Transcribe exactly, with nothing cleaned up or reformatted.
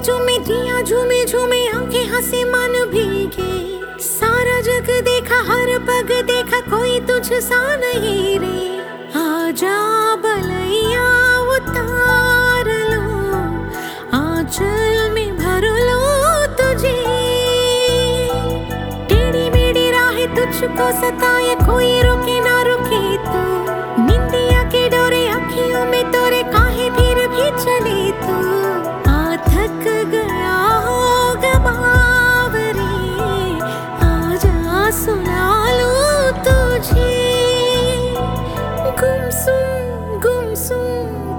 चूमे दिया झूमे झूमे आंखें हंसे मन भीगे। सारा जग देखा हर पग देखा कोई तुझ सा नहीं रे। आजा बलैया उतार लो आंचल में भर लो तुझे। टेढ़ी मेढ़ी राहें तुझको सताए कोई रुके ना रुके तो। निंदिया के डोरे अखियों में तोरे काहे फिर भी चले तो। आ थक गया होगा बावरे आजा सुना लो तुझे। गुमसुम गुमसुम